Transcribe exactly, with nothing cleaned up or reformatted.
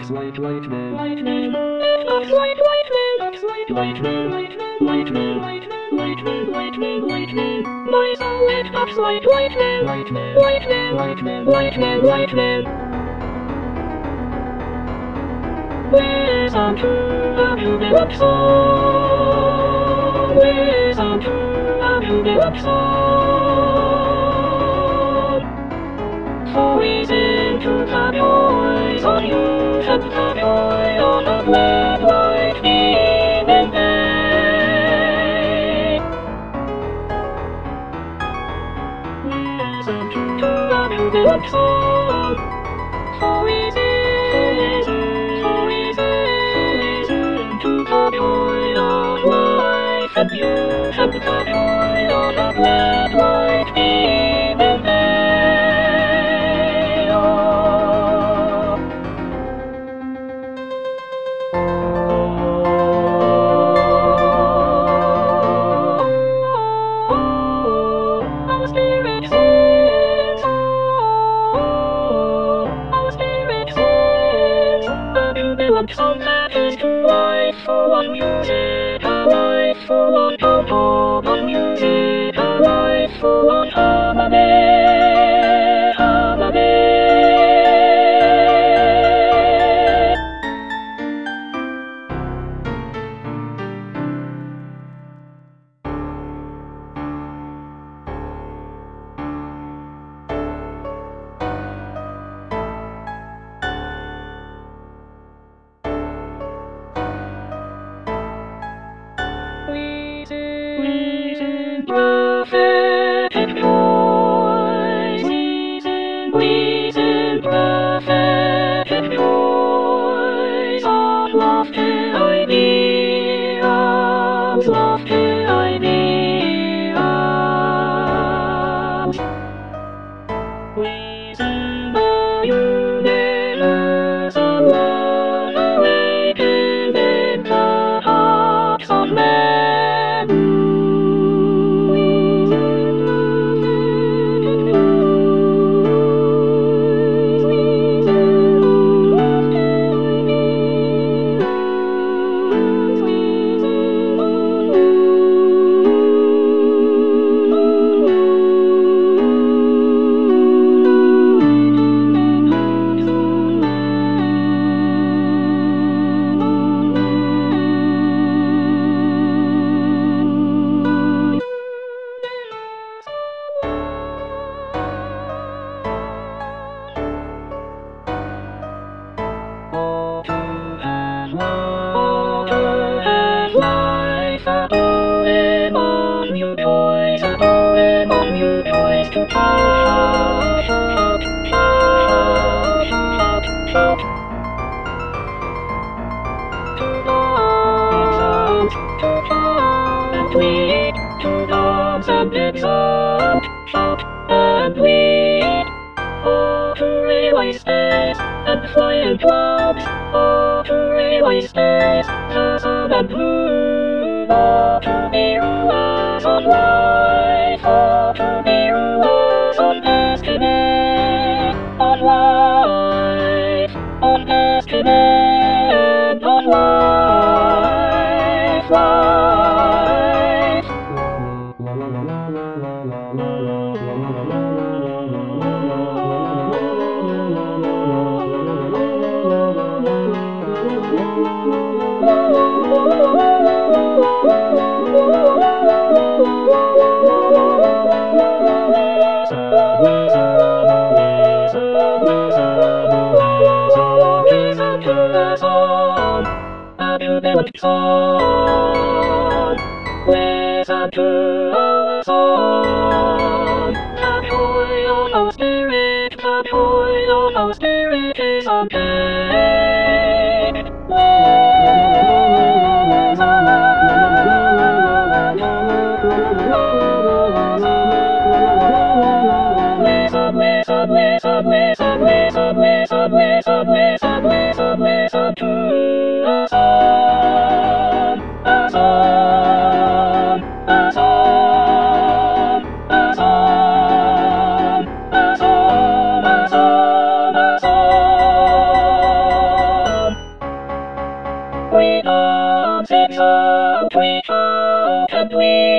Looks like lightning. Lightning. It looks like lightning. Looks like lightning. Lightning. Lightning. Lightning. Lightning. Lightning. Lightning. My soul, it looks like lightning. Lightning. Lightning. Lightning. Lightning. Lightning. Listen to the jubilant song. Listen to the jubilant song. For we sing to the joys of youth and the joy of the glad light beaming day. Listen to the jubilant song. For we sing, for we sing to the joy of life and youth and the joy of the glad light beaming day. Song that is to life full of music, a life full of hope, of music, a life full of harmony, harmony. We sing prophetic joys. We sing, we sing prophetic joys of lofty ideals, lofty ideals. We sing the universal love awakened in the hearts of men. To shout, shout, shout, shout, shout, to dance, to shout and tweet, to dance and exult, shout and tweet. Oh, to railway space and flying clouds, oh, to railway space, the sun and blue, oh, to be rulers of life, oh, to be rulers on destiny, on life, on destiny, and on life, life. Listen to the song, a jubilant song. Listen to our song. The joy of our spirit, the joy of our spirit is unchained. Listen, listen, listen, listen, listen, listen, listen, listen, listen, listen to the song, the song, the song, the song, the song, the song, the song. some, sing some, we shop and we